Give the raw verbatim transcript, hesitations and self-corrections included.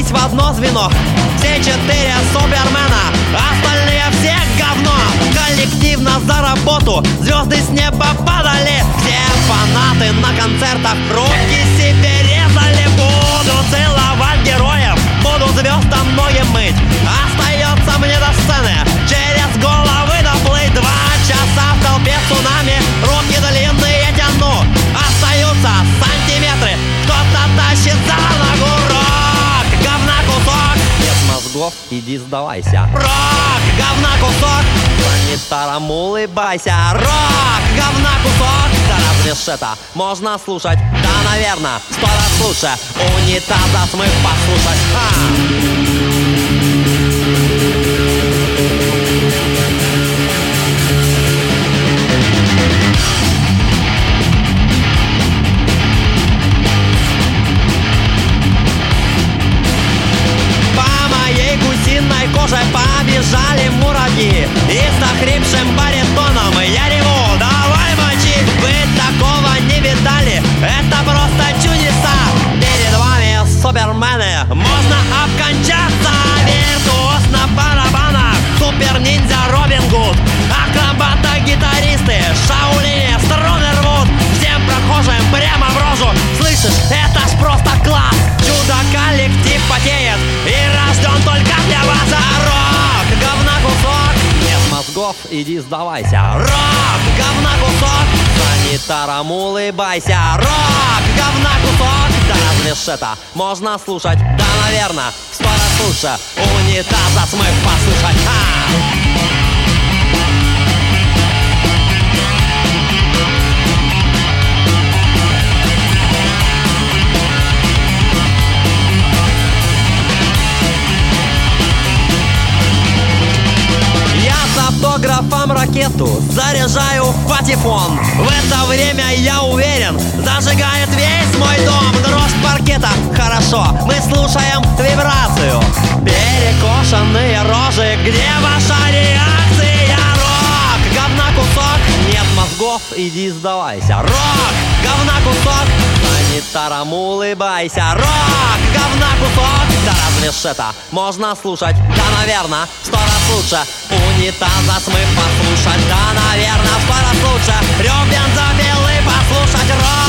собрались в одно звено. Все четыре супермена, остальные все говно. Коллективно за работу, звезды с неба падали. Все фанаты на концертах руки себе резали. Буду целовать героев, буду звездам ноги мыть. Остается мне до сцены через головы доплыть. Два часа в толпе цунами, руки длинные тяну. Остаются сантиметры, кто-то тащит за ногу. Рок, говна кусок, нет мозгов, иди сдавайся. Рок, говна кусок, санитарам улыбайся. Рок, говна кусок, да разве ж это можно слушать? Да, наверное, сто раз лучше унитаза смыв послушать. А! Кожей побежали муравьи, и с охрипшим баритоном я реву: давай мочи! Вы такого не видали, это просто чудеса. Перед вами супермены, можно обкончаться. Виртуоз на барабанах, супер-ниндзя Робин Гуд, акробата-гитаристы, шаолини струны рвут. Всем прохожим прямо в рожу: слышишь, это ж просто класс! Чудо-коллектив потеет и рожден только для вас. Рок, говна кусок, нет мозгов, иди сдавайся. Рок, говна кусок, санитарам улыбайся. Рок, говна кусок, да разве ж это можно слушать? Да, наверное, сто раз лучше унитаза смыв послушать. А! Автографом ракету заряжаю в патефон. В это время, я уверен, зажигает весь мой дом. Дрожь паркета, хорошо, мы слушаем вибрацию. Перекошенные рожи, где ваша реакция? Рок, говна кусок, нет мозгов, иди сдавайся. Рок, говна кусок, санитарам улыбайся. Рок, говна кусок, да разве ж это можно слушать? Да, наверное, сто раз лучше унитаза смыв послушать. Да, наверное, в сто раз лучше рёв бензопилы послушать. Рок.